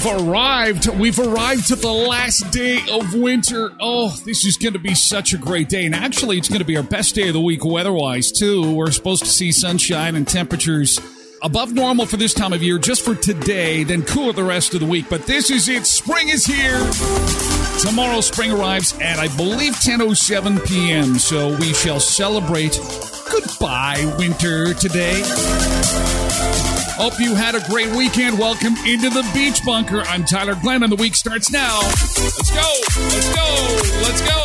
arrived. We've arrived to the last day of winter. Oh, this is going to be such a great day. And actually, it's going to be our best day of the week weather-wise, too. We're supposed to see sunshine and temperatures above normal for this time of year just for today, then cooler the rest of the week. But this is it. Spring is here. Tomorrow, spring arrives at, I believe, 10:07 p.m. So we shall celebrate goodbye winter today. Hope you had a great weekend. Welcome into the Beach Bunker. I'm Tyler Glenn, and the week starts now. Let's go. Let's go. Let's go.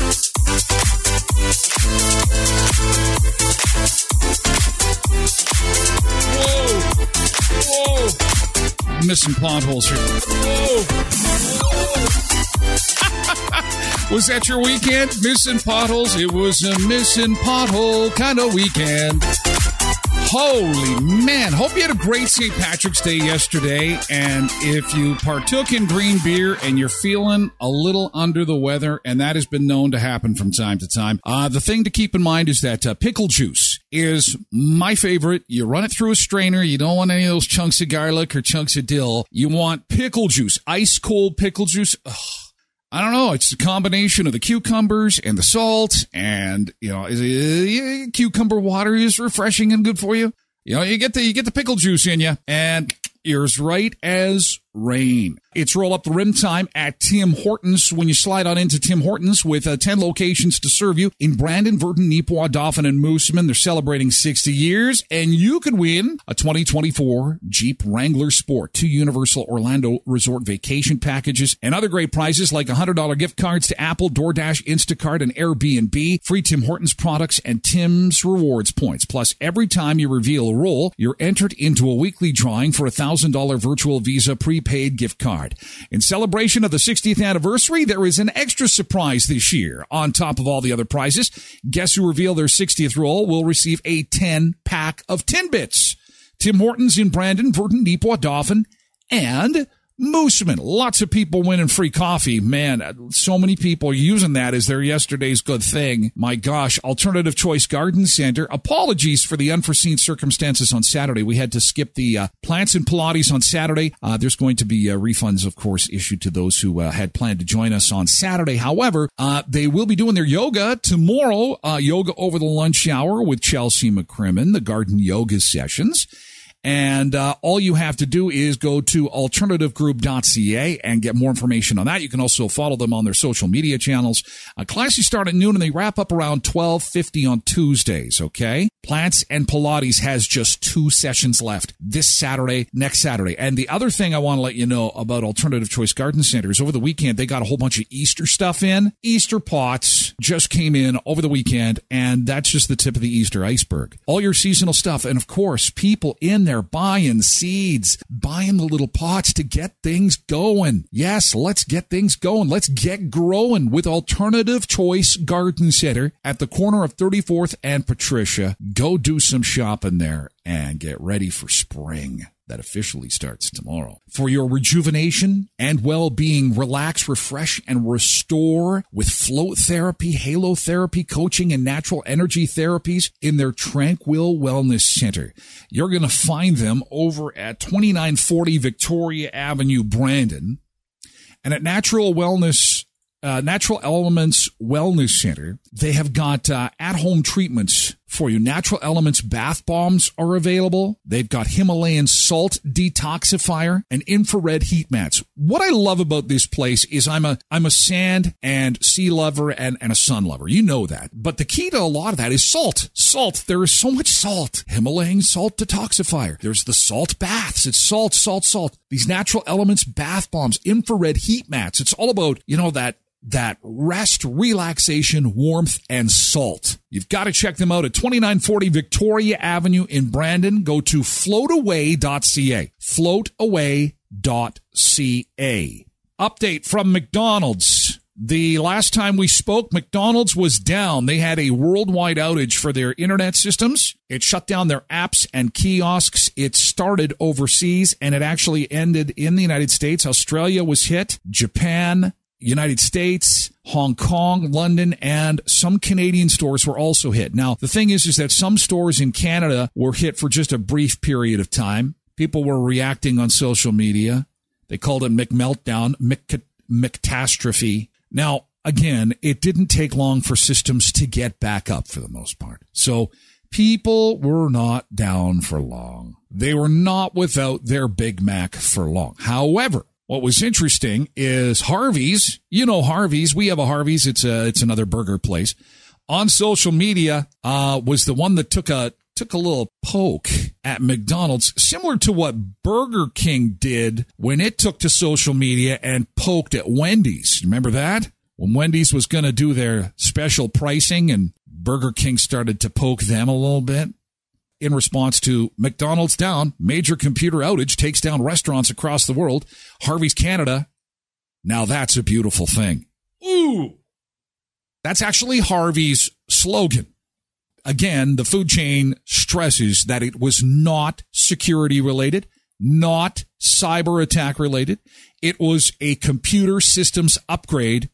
Whoa. Whoa. Missing potholes here. Whoa. Was that your weekend? Missing potholes? It was a missing pothole kind of weekend. Holy man. Hope you had a great St. Patrick's Day yesterday. And if you partook in green beer and you're feeling a little under the weather, and that has been known to happen from time to time, the thing to keep in mind is that pickle juice is my favorite. You run it through a strainer. You don't want any of those chunks of garlic or chunks of dill. You want pickle juice, ice cold pickle juice. Ugh. I don't know. It's a combination of the cucumbers and the salt, and cucumber water is refreshing and good for you. You get the pickle juice in you, and you're as right as rain. It's roll up the rim time at Tim Hortons when you slide on into Tim Hortons with 10 locations to serve you in Brandon, Virden, Neepawa, Dauphin, and Moosomin. They're celebrating 60 years, and you could win a 2024 Jeep Wrangler Sport, 2 Universal Orlando Resort vacation packages, and other great prizes like $100 gift cards to Apple, DoorDash, Instacart, and Airbnb, free Tim Hortons products, and Tim's Rewards points. Plus, every time you reveal a roll, you're entered into a weekly drawing for a $1,000 virtual Visa prepaid gift card. In celebration of the 60th anniversary, there is an extra surprise this year. On top of all the other prizes, guests who reveal their 60th roll will receive a 10-pack of Timbits. Tim Hortons in Brandon, Virden, Neepawa, Dauphin, and Moosomin. Lots of people winning free coffee. Man, so many people using that as their yesterday's good thing. My gosh, Alternative Choice Garden Center. Apologies for the unforeseen circumstances on Saturday. We had to skip the Plants and Pilates on Saturday. There's going to be refunds, of course, issued to those who had planned to join us on Saturday. However, they will be doing their yoga tomorrow. Yoga over the lunch hour with Chelsea McCrimmon, the garden yoga sessions. And all you have to do is go to alternativegroup.ca and get more information on that. You can also follow them on their social media channels. Classes start at noon and they wrap up around 12:50 on Tuesdays, okay? Plants and Pilates has just 2 sessions left this Saturday, next Saturday. And the other thing I want to let you know about Alternative Choice Garden Centers, over the weekend, they got a whole bunch of Easter stuff in. Easter pots just came in over the weekend, and that's just the tip of the Easter iceberg. All your seasonal stuff, and of course, people in there buying seeds, buying the little pots to get things going. Yes, let's get things going. Let's get growing with Alternative Choice Garden Center at the corner of 34th and Patricia. Go do some shopping there and get ready for spring. That officially starts tomorrow. For your rejuvenation and well-being, relax, refresh, and restore with float therapy, halo therapy, coaching, and natural energy therapies in their Tranquil Wellness Center. You're going to find them over at 2940 Victoria Avenue, Brandon. And at Natural Elements Wellness Center, they have got at-home treatments for you. Natural Elements bath bombs are available. They've got Himalayan salt detoxifier and infrared heat mats. What I love about this place is I'm a sand and sea lover and a sun lover. You know that. But the key to a lot of that is salt. Salt. There is so much salt. Himalayan salt detoxifier. There's the salt baths. It's salt, salt, salt. These Natural Elements bath bombs, infrared heat mats. It's all about, that rest, relaxation, warmth, and salt. You've got to check them out at 2940 Victoria Avenue in Brandon. Go to floataway.ca. Floataway.ca. Update from McDonald's. The last time we spoke, McDonald's was down. They had a worldwide outage for their internet systems. It shut down their apps and kiosks. It started overseas, and it actually ended in the United States. Australia was hit. Japan, United States, Hong Kong, London, and some Canadian stores were also hit. Now, the thing is that some stores in Canada were hit for just a brief period of time. People were reacting on social media. They called it McMeltdown, McCatastrophe. Now, again, it didn't take long for systems to get back up for the most part. So people were not down for long. They were not without their Big Mac for long. However, what was interesting is Harvey's. You know Harvey's. We have a Harvey's. It's another burger place. On social media, was the one that took a little poke at McDonald's, similar to what Burger King did when it took to social media and poked at Wendy's. Remember that? When Wendy's was going to do their special pricing and Burger King started to poke them a little bit. In response to McDonald's down, major computer outage takes down restaurants across the world. Harvey's Canada. Now that's a beautiful thing. Ooh. That's actually Harvey's slogan. Again, the food chain stresses that it was not security related, not cyber attack related. It was a computer systems upgrade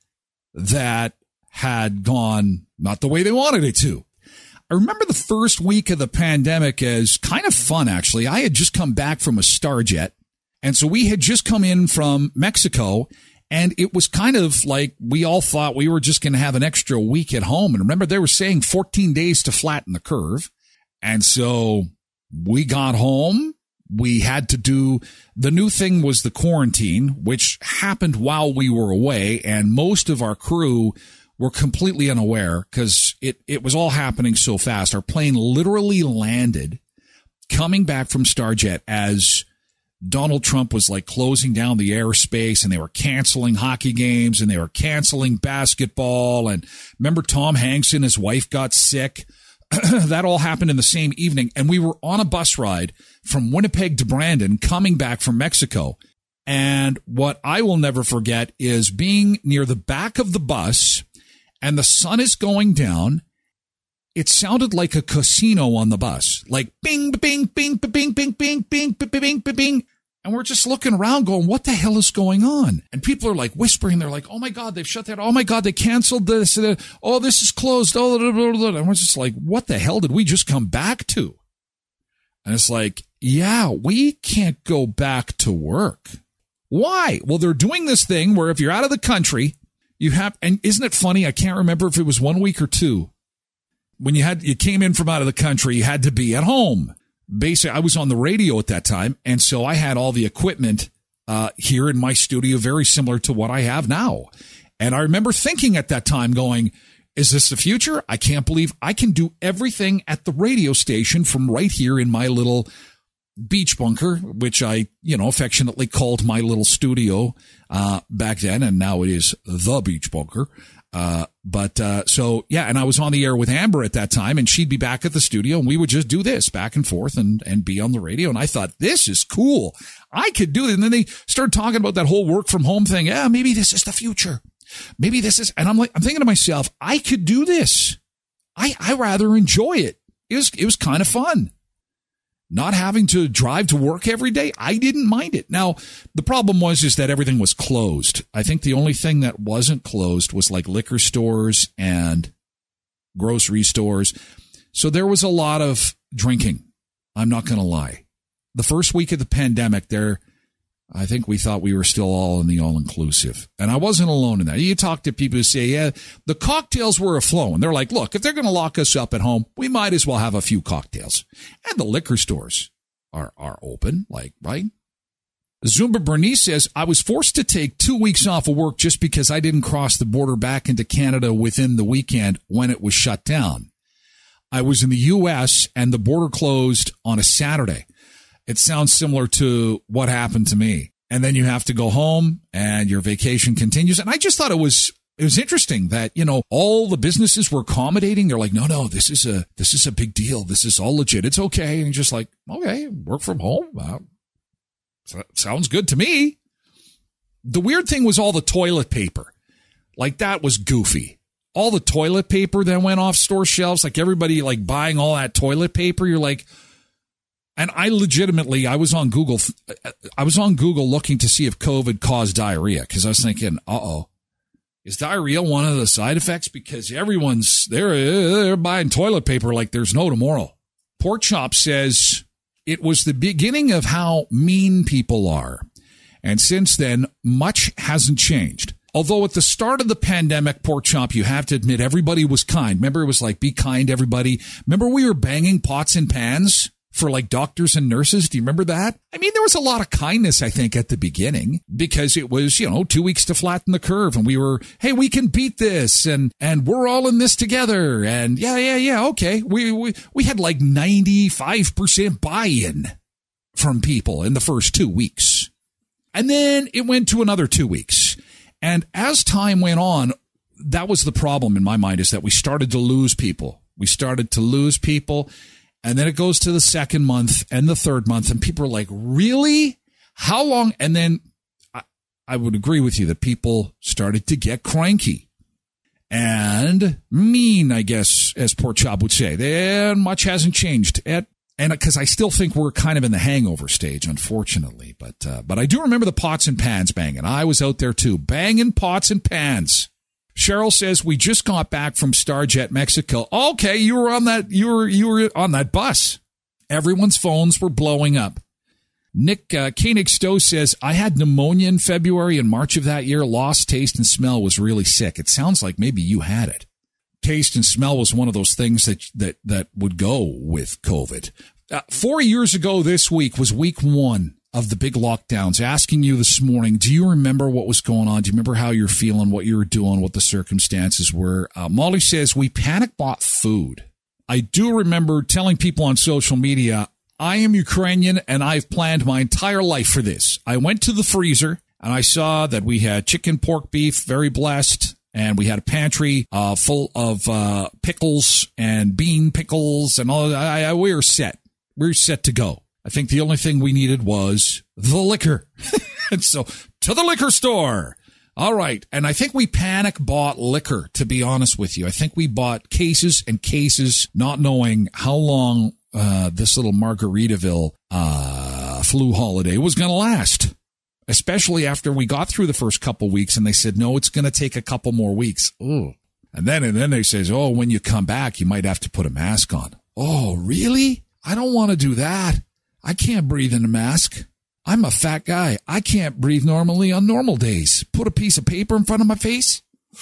that had gone not the way they wanted it to. I remember the first week of the pandemic as kind of fun, actually. I had just come back from a Starjet, and so we had just come in from Mexico, and it was kind of like we all thought we were just going to have an extra week at home. And remember, they were saying 14 days to flatten the curve. And so we got home. We had to do, the new thing was the quarantine, which happened while we were away, and most of our crew were completely unaware because it was all happening so fast. Our plane literally landed coming back from Starjet as Donald Trump was like closing down the airspace, and they were canceling hockey games and they were canceling basketball. And remember, Tom Hanks and his wife got sick. That all happened in the same evening. And we were on a bus ride from Winnipeg to Brandon coming back from Mexico. And what I will never forget is being near the back of the bus, and the sun is going down. It sounded like a casino on the bus, like bing, bing, bing, bing, bing, bing, bing, bing, bing, bing. And we're just looking around going, what the hell is going on? And people are like whispering. They're like, oh my God, they've shut that. Oh my God, they canceled this. Oh, this is closed. Oh, blah, blah, blah. And we're just like, what the hell did we just come back to? And it's like, yeah, we can't go back to work. Why? Well, they're doing this thing where if you're out of the country, you have, and isn't it funny? I can't remember if it was 1 week or two. When you came in from out of the country, you had to be at home. Basically, I was on the radio at that time, and so I had all the equipment here in my studio, very similar to what I have now. And I remember thinking at that time, going, is this the future? I can't believe I can do everything at the radio station from right here in my little beach bunker, which I, affectionately called my little studio back then, and now it is the beach bunker. And I was on the air with Amber at that time, and she'd be back at the studio, and we would just do this back and forth and be on the radio. And I thought, this is cool. I could do it. And then they started talking about that whole work from home thing. Yeah, maybe this is the future. Maybe this is, and I'm thinking to myself, I could do this. I rather enjoy it. It was kind of fun. Not having to drive to work every day, I didn't mind it. Now, the problem is that everything was closed. I think the only thing that wasn't closed was like liquor stores and grocery stores. So there was a lot of drinking. I'm not going to lie. The first week of the pandemic, I think we thought we were still all in the all-inclusive. And I wasn't alone in that. You talk to people who say, yeah, the cocktails were a-flowing. They're like, look, if they're going to lock us up at home, we might as well have a few cocktails. And the liquor stores are open, right? Zumba Bernice says, I was forced to take 2 weeks off of work just because I didn't cross the border back into Canada within the weekend when it was shut down. I was in the U.S. and the border closed on a Saturday. It sounds similar to what happened to me. And then you have to go home and your vacation continues. And I just thought it was interesting that, all the businesses were accommodating. They're like, no, this is a big deal. This is all legit. It's okay. And you're just like, okay, work from home. Sounds good to me. The weird thing was all the toilet paper. Like, that was goofy. All the toilet paper that went off store shelves, like everybody like buying all that toilet paper. You're like, and I was on Google looking to see if COVID caused diarrhea, because I was thinking, is diarrhea one of the side effects? Because everyone's they're buying toilet paper like there's no tomorrow. Pork Chop says it was the beginning of how mean people are. And since then, much hasn't changed. Although at the start of the pandemic, Pork Chop, you have to admit everybody was kind. Remember, it was like, be kind, everybody. Remember we were banging pots and pans for like doctors and nurses? Do you remember that? I mean, there was a lot of kindness, I think, at the beginning because it was, 2 weeks to flatten the curve. And we were, hey, we can beat this and we're all in this together. And yeah. Okay. We had like 95% buy-in from people in the first 2 weeks. And then it went to another 2 weeks. And as time went on, that was the problem in my mind, is that we started to lose people. And then it goes to the second month and the third month, and people are like, really? How long? And then I would agree with you that people started to get cranky and mean, I guess, as Pork Chop would say. Then much hasn't changed. And because I still think we're kind of in the hangover stage, unfortunately. But I do remember the pots and pans banging. I was out there too, banging pots and pans. Cheryl says, we just got back from Starjet, Mexico. Okay, you were on that bus. Everyone's phones were blowing up. Nick Koenig Stowe says, I had pneumonia in February and March of that year. Lost taste and smell, was really sick. It sounds like maybe you had it. Taste and smell was one of those things that would go with COVID. 4 years ago this week was week 1 of the big lockdowns. Asking you this morning, do you remember what was going on? Do you remember how you're feeling, what you were doing, what the circumstances were? Molly says, we panic bought food. I do remember telling people on social media, I am Ukrainian and I've planned my entire life for this. I went to the freezer and I saw that we had chicken, pork, beef, very blessed. And we had a pantry full of pickles and bean pickles and all that. We were set. We were set to go. I think the only thing we needed was the liquor. And so to the liquor store. All right. And I think we panic bought liquor, to be honest with you. I think we bought cases and cases, not knowing how long this little Margaritaville flu holiday was going to last. Especially after we got through the first couple weeks and they said, no, it's going to take a couple more weeks. Ooh. And then they says, oh, when you come back, you might have to put a mask on. Oh, really? I don't want to do that. I can't breathe in a mask. I'm a fat guy. I can't breathe normally on normal days. Put a piece of paper in front of my face.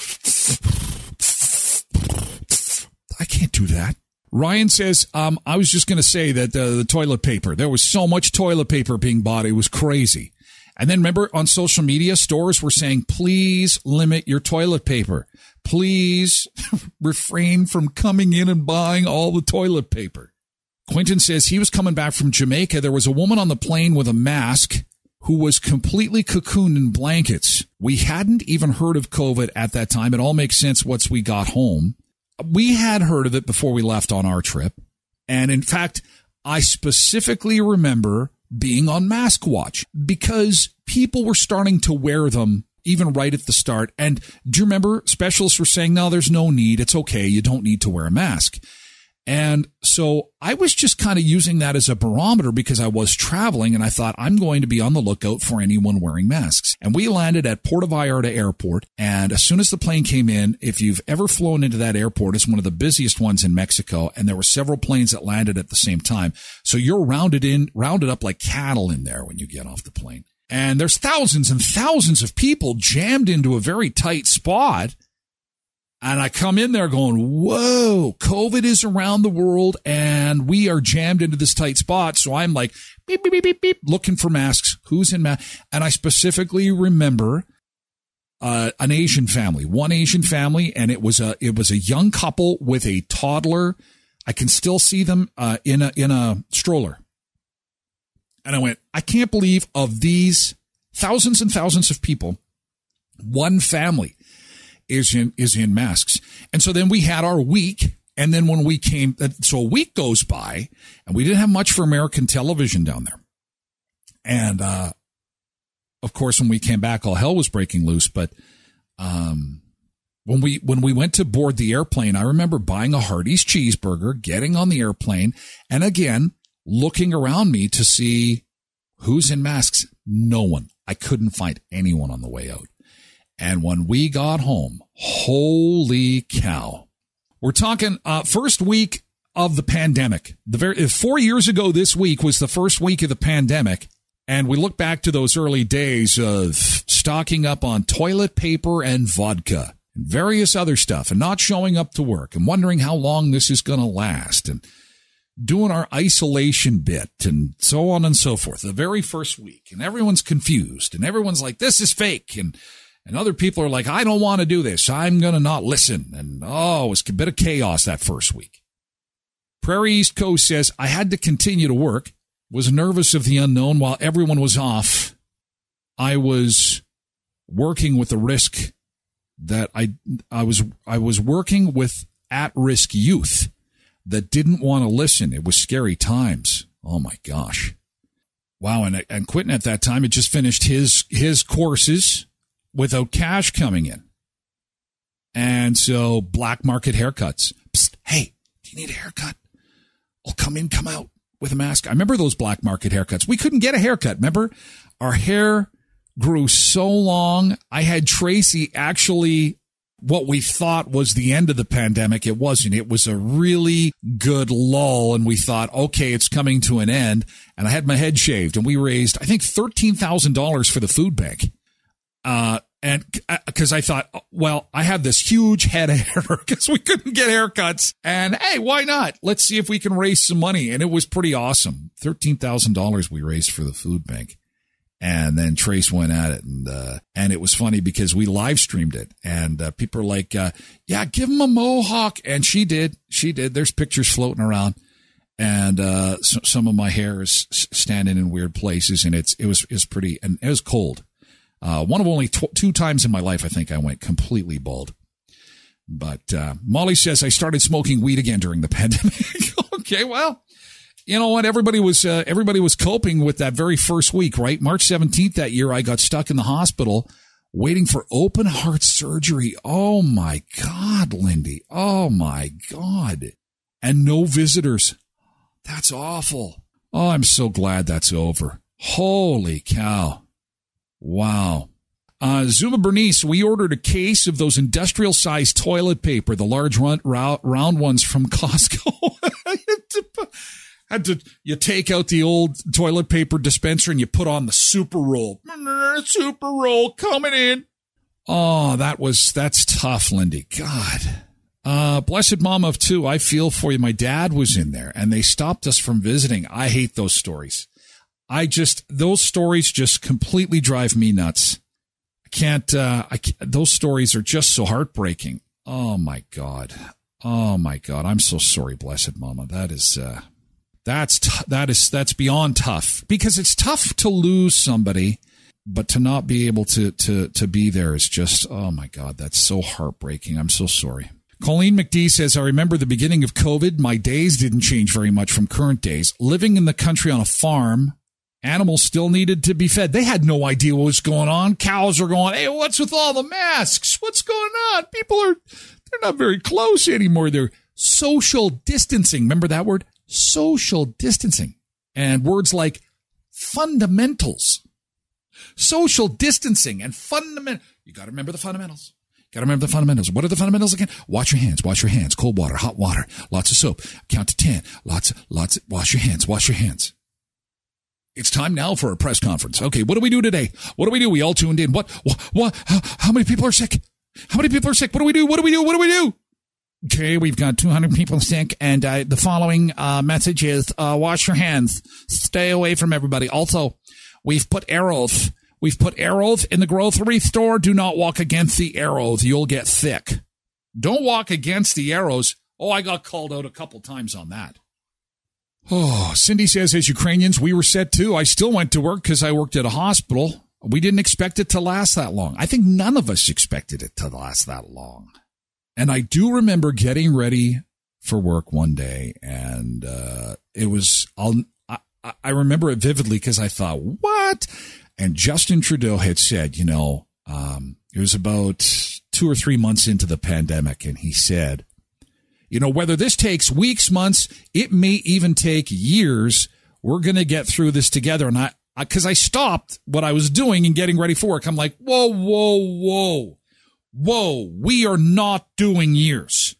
I can't do that. Ryan says, I was just going to say that the toilet paper, there was so much toilet paper being bought. It was crazy. And then remember on social media, stores were saying, please limit your toilet paper. Please refrain from coming in and buying all the toilet paper. Quentin says he was coming back from Jamaica. There was a woman on the plane with a mask who was completely cocooned in blankets. We hadn't even heard of COVID at that time. It all makes sense once we got home. We had heard of it before we left on our trip. And in fact, I specifically remember being on mask watch because people were starting to wear them even right at the start. And do you remember specialists were saying, no, there's no need. It's okay. You don't need to wear a mask. And so I was just kind of using that as a barometer because I was traveling and I thought I'm going to be on the lookout for anyone wearing masks. And we landed at Puerto Vallarta Airport. And as soon as the plane came in, if you've ever flown into that airport, it's one of the busiest ones in Mexico. And there were several planes that landed at the same time. So you're rounded up like cattle in there when you get off the plane. And there's thousands and thousands of people jammed into a very tight spot. And I come in there going, whoa, COVID is around the world and we are jammed into this tight spot. So I'm like, beep, beep, beep, beep, beep, looking for masks. Who's in mask? And I specifically remember an Asian family, one Asian family, and it was a young couple with a toddler. I can still see them in a stroller. And I went, I can't believe of these thousands and thousands of people, one family is in masks. And so then we had our week. And then when we came, so a week goes by and we didn't have much for American television down there. And, of course, when we came back, all hell was breaking loose. But, when we went to board the airplane, I remember buying a Hardee's cheeseburger, getting on the airplane, and again, looking around me to see who's in masks. No one. I couldn't find anyone on the way out. And when we got home, holy cow. We're talking first week of the pandemic. 4 years ago this week was the first week of the pandemic. And we look back to those early days of stocking up on toilet paper and vodka and various other stuff and not showing up to work and wondering how long this is going to last and doing our isolation bit and so on and so forth the very first week. And everyone's confused and everyone's like, this is fake. And other people are like, I don't want to do this. I'm going to not listen. And it was a bit of chaos that first week. Prairie East Coast says, I had to continue to work. Was nervous of the unknown while everyone was off. I was working with the risk that I was working with at-risk youth that didn't want to listen. It was scary times. Oh my gosh. Wow. And Quentin at that time had just finished his courses without cash coming in. And so black market haircuts. Psst, hey, do you need a haircut? I'll come in, come out with a mask. I remember those black market haircuts. We couldn't get a haircut. Remember? Our hair grew so long. I had Tracy actually, what we thought was the end of the pandemic. It wasn't. It was a really good lull. And we thought, okay, it's coming to an end. And I had my head shaved and we raised, I think, $13,000 for the food bank. And because I thought, well, I have this huge head of hair because we couldn't get haircuts. And hey, why not? Let's see if we can raise some money. And it was pretty awesome. $13,000 we raised for the food bank. And then Trace went at it. And it was funny because we live streamed it. And people are like, yeah, give him a mohawk. And she did. There's pictures floating around. And some of my hair is standing in weird places. And it was pretty, and it was cold. One of only two times in my life, I think I went completely bald. But Molly says I started smoking weed again during the pandemic. Okay, well, you know what? Everybody was coping with that very first week, right? March 17th that year, I got stuck in the hospital waiting for open heart surgery. Oh my God, Lindy. Oh my God. And no visitors. That's awful. Oh, I'm so glad that's over. Holy cow. Wow. Zuma Bernice, we ordered a case of those industrial-sized toilet paper, the large round ones from Costco. You take out the old toilet paper dispenser and you put on the super roll. Super roll coming in. Oh, that's tough, Lindy. God. Blessed mom of two, I feel for you. My dad was in there and they stopped us from visiting. I hate those stories. Those stories just completely drive me nuts. Those stories are just so heartbreaking. Oh my God. I'm so sorry, blessed mama. That's beyond tough because it's tough to lose somebody, but to not be able to be there is just, oh my God, that's so heartbreaking. I'm so sorry. Colleen McD says, I remember the beginning of COVID. My days didn't change very much from current days. Living in the country on a farm, animals still needed to be fed. They had no idea what was going on. Cows are going, hey, what's with all the masks? What's going on? They're not very close anymore. They're social distancing. Remember that word? Social distancing. And words like fundamentals. Social distancing and fundamental. You got to remember the fundamentals. What are the fundamentals again? Wash your hands. Cold water, hot water, lots of soap. Count to 10. Lots of, wash your hands. It's time now for a press conference. Okay, what do we do today? We all tuned in. What? How many people are sick? What do we do? Okay, we've got 200 people sick, and the following message is wash your hands. Stay away from everybody. Also, we've put arrows in the grocery store. Do not walk against the arrows. You'll get sick. Don't walk against the arrows. Oh, I got called out a couple times on that. Oh, Cindy says, as Ukrainians, we were set too. I still went to work because I worked at a hospital. We didn't expect it to last that long. I think none of us expected it to last that long. And I do remember getting ready for work one day, and it was, I remember it vividly because I thought, what? And Justin Trudeau had said, it was about 2 or 3 months into the pandemic, and he said, whether this takes weeks, months, it may even take years, we're going to get through this together. And because I stopped what I was doing and getting ready for work, I'm like, whoa, we are not doing years.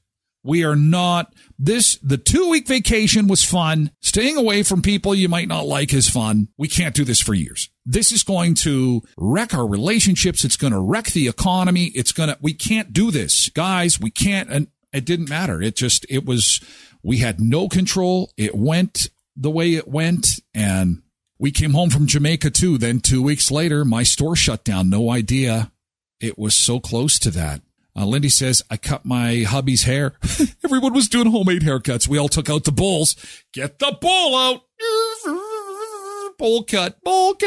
We are not the 2-week vacation was fun. Staying away from people you might not like is fun. We can't do this for years. This is going to wreck our relationships. It's going to wreck the economy. We can't do this, guys. We can't. And it didn't matter. We had no control. It went the way it went. And we came home from Jamaica too. Then 2 weeks later, my store shut down. No idea. It was so close to that. Lindy says, I cut my hubby's hair. Everyone was doing homemade haircuts. We all took out the bowls. Get the bowl out. Bowl cut.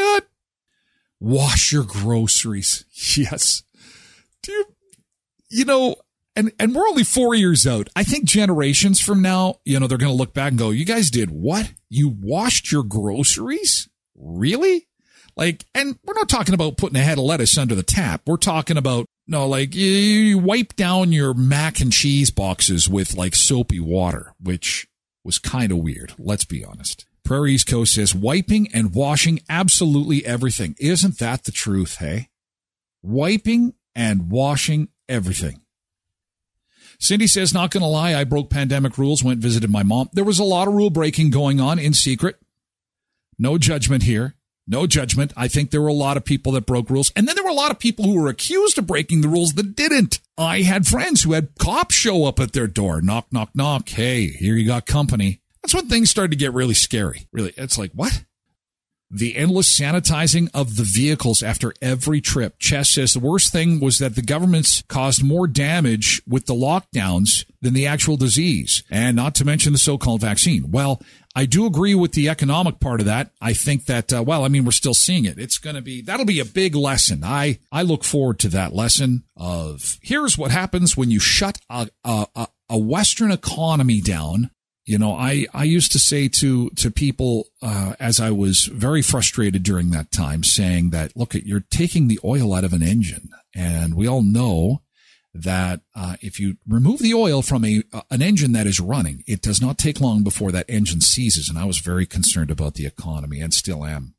Wash your groceries. Yes. And we're only 4 years out. I think generations from now, they're going to look back and go, you guys did what? You washed your groceries? Really? And we're not talking about putting a head of lettuce under the tap. We're talking about, you wipe down your mac and cheese boxes with soapy water, which was kind of weird. Let's be honest. Prairie East Coast says wiping and washing absolutely everything. Isn't that the truth, hey? Wiping and washing everything. Cindy says, not going to lie, I broke pandemic rules, went visited my mom. There was a lot of rule breaking going on in secret. No judgment here. No judgment. I think there were a lot of people that broke rules. And then there were a lot of people who were accused of breaking the rules that didn't. I had friends who had cops show up at their door. Knock, knock, knock. Hey, here you got company. That's when things started to get really scary. Really, it's like, what? The endless sanitizing of the vehicles after every trip. Chess says the worst thing was that the governments caused more damage with the lockdowns than the actual disease, and not to mention the so-called vaccine. Well, I do agree with the economic part of that. I think that, we're still seeing it. That'll be a big lesson. I look forward to that lesson of here's what happens when you shut a Western economy down. I used to say to people as I was very frustrated during that time, saying that, look, you're taking the oil out of an engine. And we all know that if you remove the oil from an engine that is running, it does not take long before that engine seizes. And I was very concerned about the economy and still am.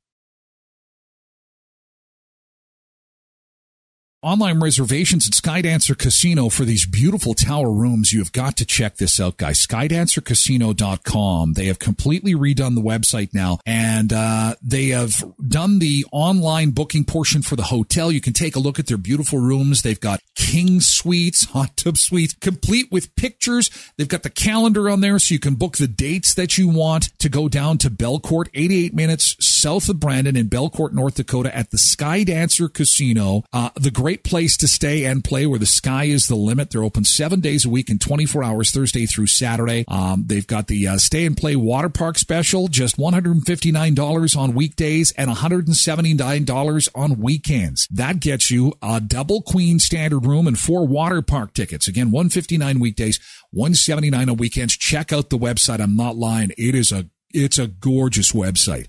Online reservations at Skydancer Casino for these beautiful tower rooms. You have got to check this out, guys. SkydancerCasino.com. They have completely redone the website now, and they have done the online booking portion for the hotel. You can take a look at their beautiful rooms. They've got king suites, hot tub suites, complete with pictures. They've got the calendar on there so you can book the dates that you want to go down to Belcourt, 88 minutes south of Brandon in Belcourt, North Dakota at the Skydancer Casino. The great place to stay and play where the sky is the limit. They're open 7 days a week and 24 hours, Thursday through Saturday. They've got the stay and play water park special, just $159 on weekdays and $179 on weekends. That gets you a double queen standard room and 4 water park tickets. Again, $159 weekdays, $179 on weekends. Check out the website. I'm not lying. It's a gorgeous website.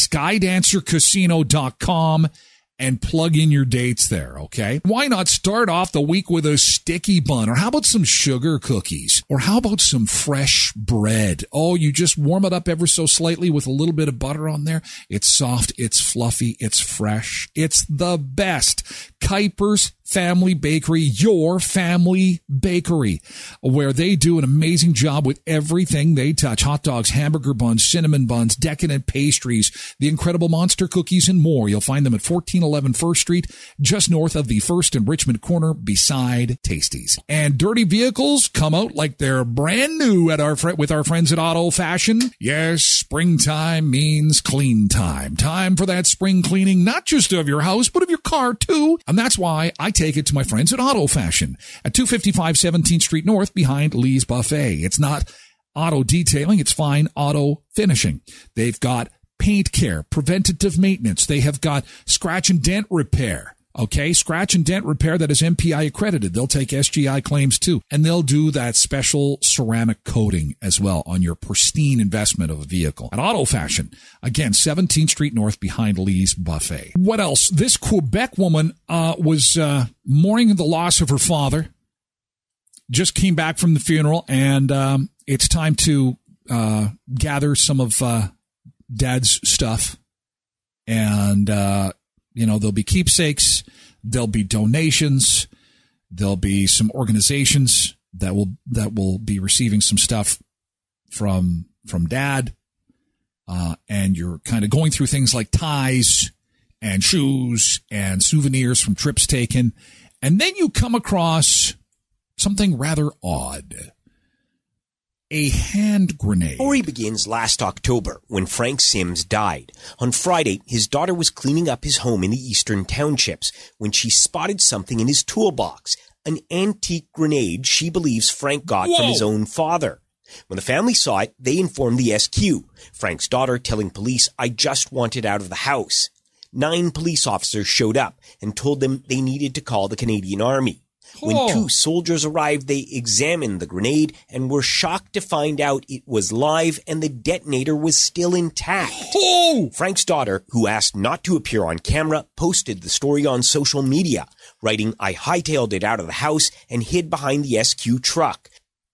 SkydancerCasino.com. And plug in your dates there, okay? Why not start off the week with a sticky bun? Or how about some sugar cookies? Or how about some fresh bread? Oh, you just warm it up ever so slightly with a little bit of butter on there. It's soft, it's fluffy, it's fresh. It's the best. Kuiper's Family Bakery, your family bakery, where they do an amazing job with everything they touch. Hot dogs, hamburger buns, cinnamon buns, decadent pastries, the incredible monster cookies, and more. You'll find them at 1411 First Street, just north of the First and Richmond corner beside Tasties. And dirty vehicles come out like they're brand new with our friends at Auto Fashion. Yes, springtime means clean time. Time for that spring cleaning, not just of your house, but of your car too. And that's why I take it to my friends at Auto Fashion at 255 17th Street North behind Lee's Buffet. It's not auto detailing, it's fine auto finishing. They've got paint care, preventative maintenance. They have got scratch and dent repair. Okay, scratch and dent repair that is MPI accredited. They'll take SGI claims too. And they'll do that special ceramic coating as well on your pristine investment of a vehicle. At Auto Fashion, again, 17th Street North behind Lee's Buffet. What else? This Quebec woman was mourning the loss of her father. Just came back from the funeral, and it's time to gather some of Dad's stuff. And there'll be keepsakes, there'll be donations, there'll be some organizations that will be receiving some stuff from dad, and you're kind of going through things like ties and shoes and souvenirs from trips taken, and then you come across something rather odd. A hand grenade. Story begins last October when Frank Sims died. On Friday, his daughter was cleaning up his home in the Eastern Townships when she spotted something in his toolbox, an antique grenade she believes Frank got from his own father. When the family saw it, they informed the SQ. Frank's daughter telling police, "I just want it out of the house." 9 police officers showed up and told them they needed to call the Canadian Army. When 2 soldiers arrived, they examined the grenade and were shocked to find out it was live and the detonator was still intact. Frank's daughter, who asked not to appear on camera, posted the story on social media, writing, "I hightailed it out of the house and hid behind the SQ truck."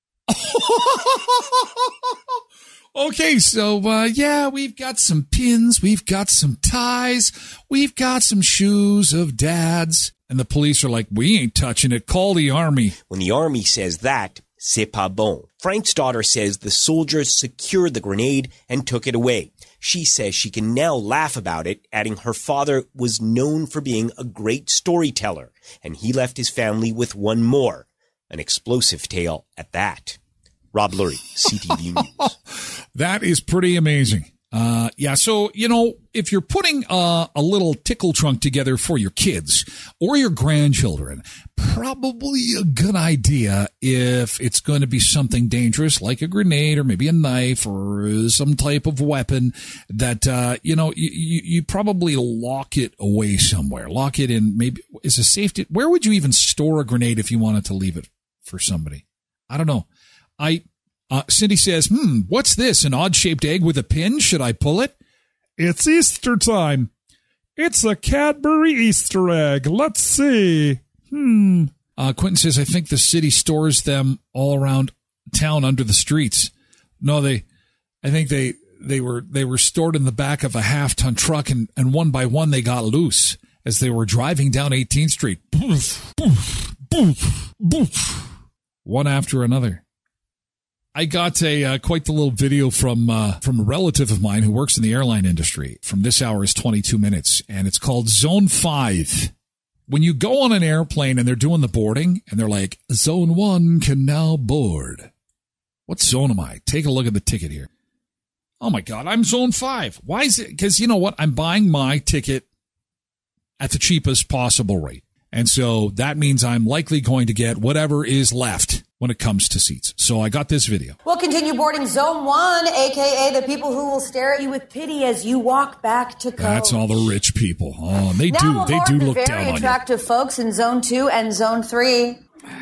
Okay, so, we've got some pins, we've got some ties, we've got some shoes of dad's. And the police are like, "We ain't touching it. Call the army." When the army says that, c'est pas bon. Frank's daughter says the soldiers secured the grenade and took it away. She says she can now laugh about it, adding her father was known for being a great storyteller, and he left his family with one more, an explosive tale at that. Rob Lurie, CTV News. That is pretty amazing. So, if you're putting a little tickle trunk together for your kids or your grandchildren, probably a good idea if it's going to be something dangerous like a grenade or maybe a knife or some type of weapon that, you probably lock it away somewhere. Lock it in, maybe is a safety. Where would you even store a grenade if you wanted to leave it for somebody? I don't know. Cindy says, what's this? An odd-shaped egg with a pin? Should I pull it? It's Easter time. It's a Cadbury Easter egg. Let's see. Quentin says, I think the city stores them all around town under the streets. No, I think they were stored in the back of a half-ton truck, and one by one they got loose as they were driving down 18th Street. Boof, boof, boof, boof. One after another. I got quite the little video from a relative of mine who works in the airline industry from This Hour is 22 Minutes, and it's called Zone 5. When you go on an airplane and they're doing the boarding, and they're like, Zone 1 can now board. What zone am I? Take a look at the ticket here. Oh, my God, I'm Zone 5. Why is it? Because you know what? I'm buying my ticket at the cheapest possible rate. And so that means I'm likely going to get whatever is left when it comes to seats. So I got this video. We'll continue boarding Zone 1, a.k.a. the people who will stare at you with pity as you walk back to coach. That's all the rich people. Oh, they do look down on you. Very attractive folks in Zone 2 and Zone 3.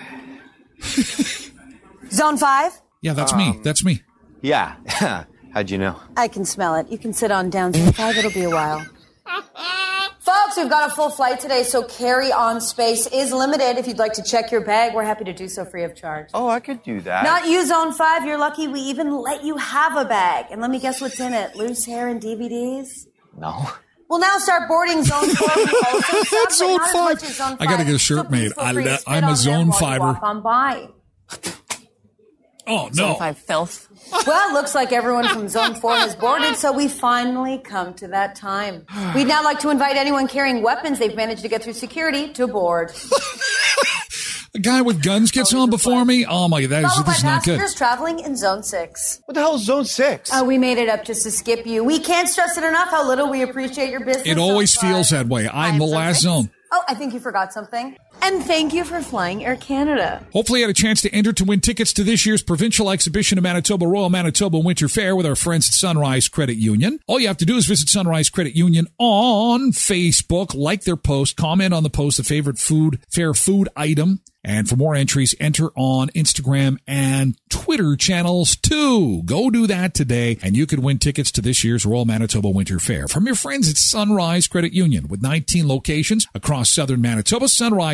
Zone 5? Yeah, that's me. That's me. Yeah. How'd you know? I can smell it. You can sit on down Zone 5. It'll be a while. Folks, we've got a full flight today, so carry-on space is limited. If you'd like to check your bag, we're happy to do so free of charge. Oh, I could do that. Not you, Zone 5. You're lucky we even let you have a bag. And let me guess what's in it. Loose hair and DVDs? No. We'll now start boarding Zone 4. It's Zone 5. I got to get a shirt made. I'm a Zone 5er. Oh, no. Zone 5 filth. Well, looks like everyone from Zone 4 has boarded, so we finally come to that time. We'd now like to invite anyone carrying weapons they've managed to get through security to board. A guy with guns gets on before me? Oh, my God, this is not good. Passengers traveling in Zone 6. What the hell is Zone 6? We made it up just to skip you. We can't stress it enough how little we appreciate your business. It always feels that way. I'm the last zone. Oh, I think you forgot something. And thank you for flying Air Canada. Hopefully you had a chance to enter to win tickets to this year's provincial exhibition of Manitoba Royal Manitoba Winter Fair with our friends at Sunrise Credit Union. All you have to do is visit Sunrise Credit Union on Facebook, like their post, comment on the post, the favorite fair food item. And for more entries, enter on Instagram and Twitter. Twitter channels too. Go do that today, and you could win tickets to this year's Royal Manitoba Winter Fair from your friends at Sunrise Credit Union with 19 locations across southern Manitoba.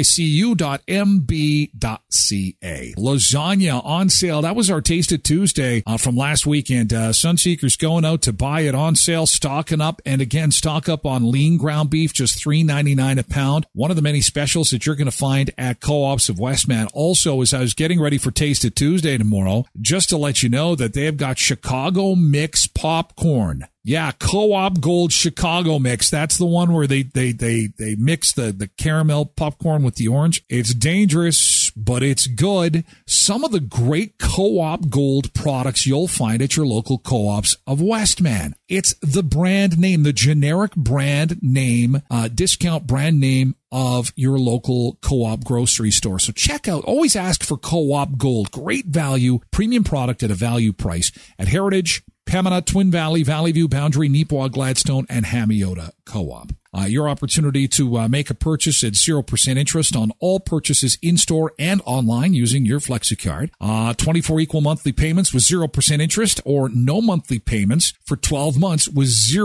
SunriseCU.mb.ca. Lasagna on sale. That was our Taste It Tuesday from last weekend. Sunseekers going out to buy it on sale, stocking up, and again, stock up on lean ground beef, just $3.99 a pound. One of the many specials that you're going to find at Co-ops of Westman. Also, as I was getting ready for Taste It Tuesday tomorrow, just to let you know that they've got Chicago Mix popcorn. Yeah, Co-op Gold Chicago Mix. That's the one where they mix the caramel popcorn with the orange. It's dangerous, but it's good. Some of the great Co-op Gold products you'll find at your local Co-ops of Westman. It's the brand name, the generic brand name, discount brand name of your local Co-op grocery store. So check out, always ask for Co-op Gold. Great value, premium product at a value price at Heritage, Pembina, Twin Valley, Valley View, Boundary, Neepawa, Gladstone, and Hamiota Co-op. Your opportunity to make a purchase at 0% interest on all purchases in-store and online using your FlexiCard. 24 equal monthly payments with 0% interest, or no monthly payments for 12 months with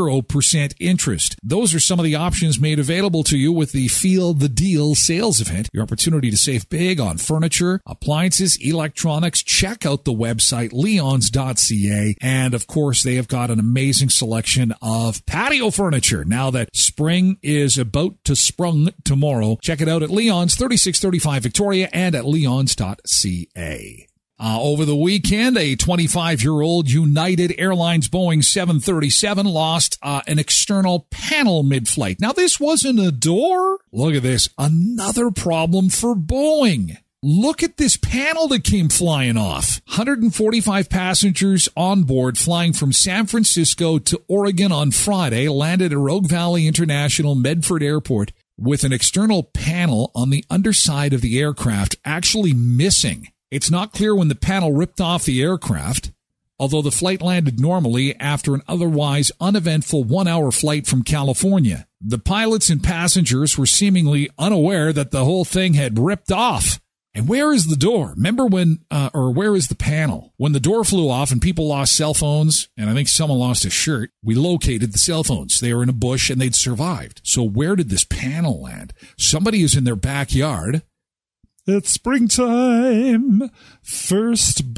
0% interest. Those are some of the options made available to you with the Feel the Deal sales event. Your opportunity to save big on furniture, appliances, electronics. Check out the website, leons.ca. And of course, they have got an amazing selection of patio furniture now that spring is about to sprung tomorrow. Check it out at Leon's, 3635 Victoria, and at leons.ca. Over the weekend, a 25-year-old United Airlines Boeing 737 lost an external panel mid-flight. Now, this wasn't a door. Look at this. Another problem for Boeing. Look at this panel that came flying off. 145 passengers on board flying from San Francisco to Oregon on Friday landed at Rogue Valley International Medford Airport with an external panel on the underside of the aircraft actually missing. It's not clear when the panel ripped off the aircraft, although the flight landed normally after an otherwise uneventful 1-hour flight from California. The pilots and passengers were seemingly unaware that the whole thing had ripped off. And where is the door? Remember when, or where is the panel? When the door flew off and people lost cell phones, and I think someone lost a shirt, we located the cell phones. They were in a bush and they'd survived. So where did this panel land? Somebody is in their backyard. It's springtime, first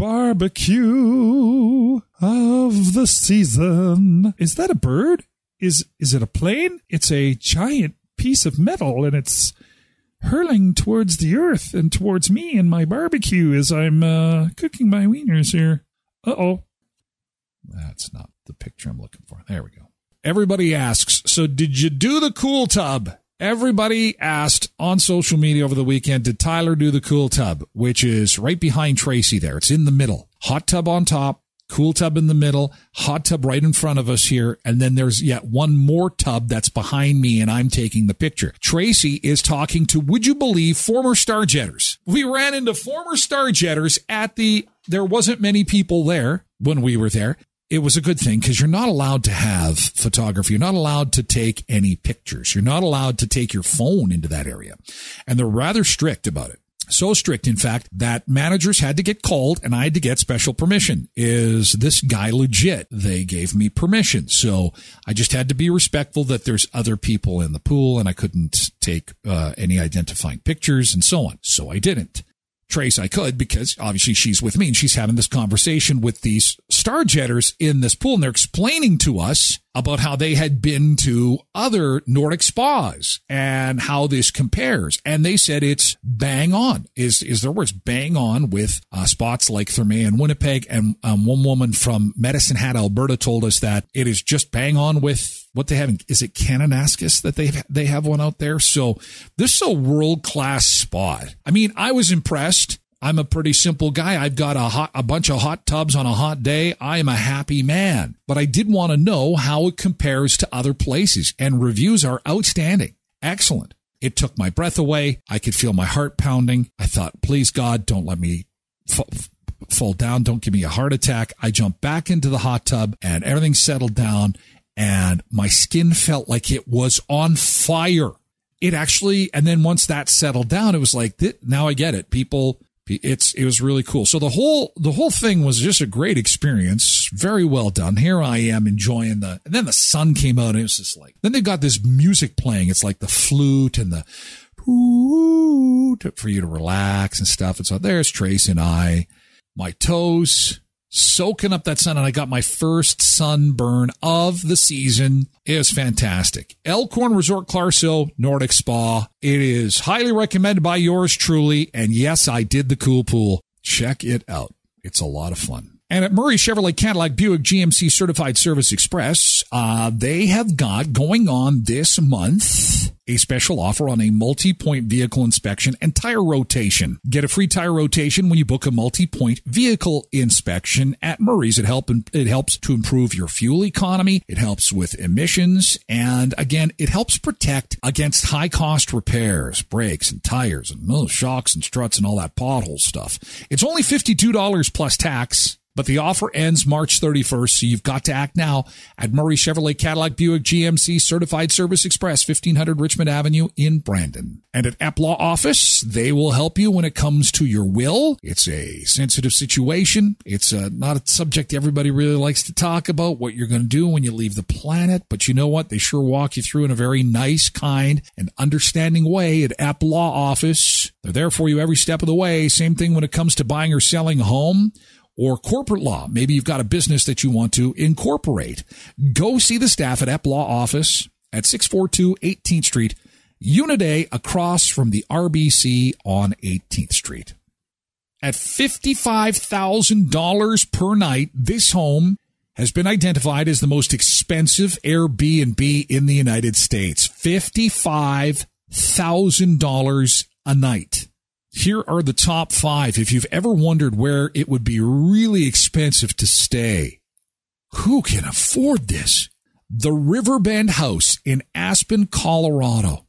barbecue of the season. Is that a bird? Is it a plane? It's a giant piece of metal, and it's hurling towards the earth and towards me and my barbecue as I'm cooking my wieners here. Uh-oh. That's not the picture I'm looking for. There we go. Everybody asks, so did you do the cool tub? Everybody asked on social media over the weekend, did Tyler do the cool tub? Which is right behind Tracy there. It's in the middle. Hot tub on top. Cool tub in the middle, hot tub right in front of us here, and then there's yet one more tub that's behind me, and I'm taking the picture. Tracy is talking to, would you believe, former Starjetters. We ran into former Starjetters there wasn't many people there when we were there. It was a good thing because you're not allowed to have photography. You're not allowed to take any pictures. You're not allowed to take your phone into that area, and they're rather strict about it. So strict, in fact, that managers had to get called and I had to get special permission. Is this guy legit? They gave me permission. So I just had to be respectful that there's other people in the pool and I couldn't take any identifying pictures and so on. So I didn't. Trace, I could, because obviously she's with me and she's having this conversation with these Starjetters in this pool, and they're explaining to us about how they had been to other Nordic spas and how this compares. And they said it's bang on, is their words, bang on with spots like Thermae and Winnipeg. And one woman from Medicine Hat, Alberta told us that it is just bang on with what they have. Is it Kananaskis that they have one out there? So this is a world-class spot. I mean, I was impressed. I'm a pretty simple guy. I've got a bunch of hot tubs on a hot day. I am a happy man. But I did want to know how it compares to other places, and reviews are outstanding. Excellent. It took my breath away. I could feel my heart pounding. I thought, please God, don't let me fall down. Don't give me a heart attack. I jumped back into the hot tub and everything settled down, and my skin felt like it was on fire. It actually, and then once that settled down, it was like, now I get it. People It was really cool. So the whole thing was just a great experience. Very well done. Here I am enjoying and then the sun came out and it was just like, then they've got this music playing. It's like the flute and the for you to relax and stuff. And so there's Trace and I, my toes soaking up that sun, and I got my first sunburn of the season. It was fantastic. Elkhorn Resort Clarso Nordic Spa. It is highly recommended by yours truly. And yes, I did the cool pool. Check it out. It's a lot of fun. And at Murray Chevrolet Cadillac Buick GMC Certified Service Express, they have got going on this month a special offer on a multi-point vehicle inspection and tire rotation. Get a free tire rotation when you book a multi-point vehicle inspection at Murray's. It helps to improve your fuel economy. It helps with emissions. And again, it helps protect against high-cost repairs, brakes and tires and shocks and struts and all that pothole stuff. It's only $52 plus tax. But the offer ends March 31st, so you've got to act now at Murray Chevrolet Cadillac Buick GMC Certified Service Express, 1500 Richmond Avenue in Brandon. And at Epp Law Office, they will help you when it comes to your will. It's a sensitive situation. It's not a subject everybody really likes to talk about, what you're going to do when you leave the planet. But you know what? They sure walk you through in a very nice, kind, and understanding way at Epp Law Office. They're there for you every step of the way. Same thing when it comes to buying or selling a home. Or corporate law. Maybe you've got a business that you want to incorporate. Go see the staff at Epp Law Office at 642 18th Street, Unit A, across from the RBC on 18th Street. At $55,000 per night, this home has been identified as the most expensive Airbnb in the United States. $55,000 a night. Here are the top 5 if you've ever wondered where it would be really expensive to stay. Who can afford this? The Riverbend House in Aspen, Colorado.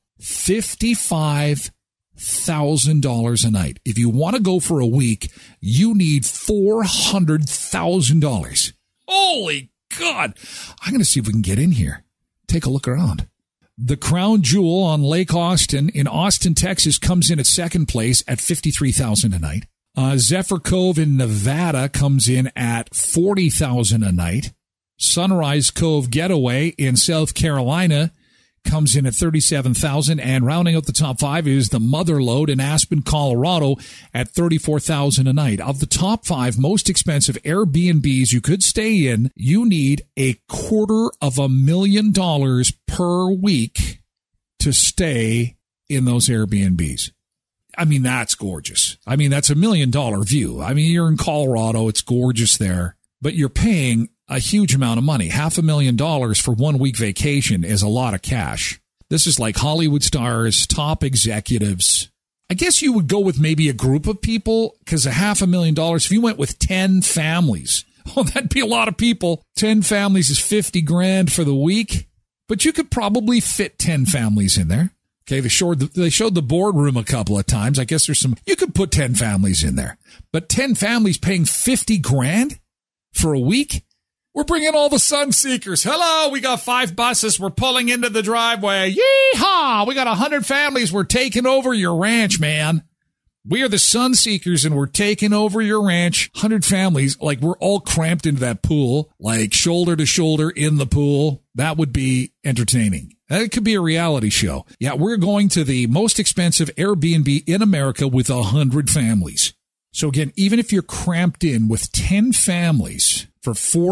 $55,000 a night. If you want to go for a week, you need $400,000. Holy God! I'm going to see if we can get in here. Take a look around. The Crown Jewel on Lake Austin in Austin, Texas comes in at second place at $53,000 a night. Zephyr Cove in Nevada comes in at $40,000 a night. Sunrise Cove Getaway in South Carolina comes in at $37,000, and rounding out the top 5 is the Motherlode in Aspen, Colorado at $34,000 a night. Of the top 5 most expensive Airbnbs you could stay in, you need $250,000 per week to stay in those Airbnbs. I mean, that's gorgeous. I mean, that's $1 million view. I mean, you're in Colorado. It's gorgeous there, but you're paying a huge amount of money. $500,000 for 1 week vacation is a lot of cash. This is like Hollywood stars, top executives. I guess you would go with maybe a group of people, because $500,000, if you went with 10 families, that'd be a lot of people. 10 families is $50,000 for the week, but you could probably fit 10 families in there. Okay, they showed the boardroom a couple of times. I guess you could put 10 families in there, but 10 families paying $50,000 for a week? We're bringing all the Sunseekers. Hello, we got 5 buses. We're pulling into the driveway. Yeehaw! We got 100 families. We're taking over your ranch, man. We are the Sunseekers, and we're taking over your ranch. 100 families, like we're all cramped into that pool, like shoulder to shoulder in the pool. That would be entertaining. That could be a reality show. Yeah, we're going to the most expensive Airbnb in America with 100 families. So again, even if you're cramped in with 10 families for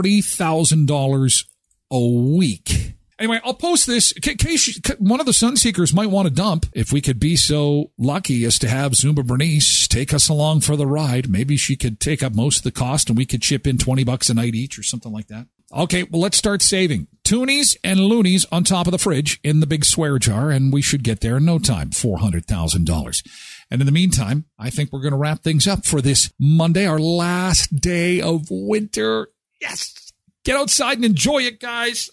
$40,000 a week. Anyway, I'll post this. One of the Sunseekers might want to dump. If we could be so lucky as to have Zumba Bernice take us along for the ride, maybe she could take up most of the cost and we could chip in $20 a night each or something like that. Okay, well, let's start saving. Toonies and loonies on top of the fridge in the big swear jar, and we should get there in no time, $400,000. And in the meantime, I think we're going to wrap things up for this Monday, our last day of winter. Yes! Get outside and enjoy it, guys.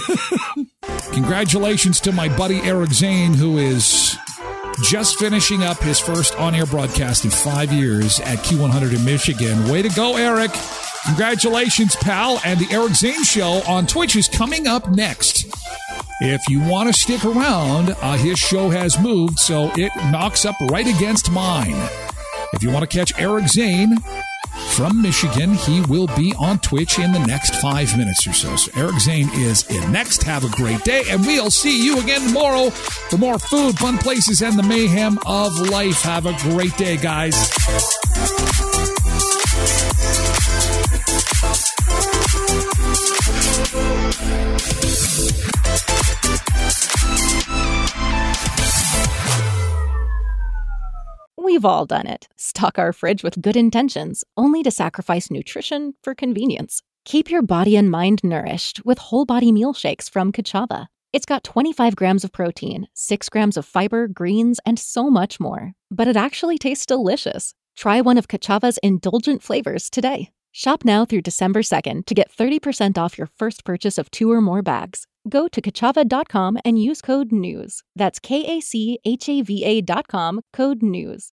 Congratulations to my buddy Eric Zane, who is just finishing up his first on-air broadcast in 5 years at Q100 in Michigan. Way to go, Eric. Congratulations, pal. And the Eric Zane Show on Twitch is coming up next. If you want to stick around, his show has moved, so it knocks up right against mine. If you want to catch Eric Zane from Michigan, he will be on Twitch in the next 5 minutes or so. So Eric Zane is in next. Have a great day, and we'll see you again tomorrow for more food, fun places, and the mayhem of life. Have a great day, guys. We've all done it. Stock our fridge with good intentions, only to sacrifice nutrition for convenience. Keep your body and mind nourished with whole body meal shakes from Kachava. It's got 25 grams of protein, 6 grams of fiber, greens, and so much more. But it actually tastes delicious. Try one of Kachava's indulgent flavors today. Shop now through December 2nd to get 30% off your first purchase of 2 or more bags. Go to Kachava.com and use code NEWS. That's KACHAVA.com, code NEWS.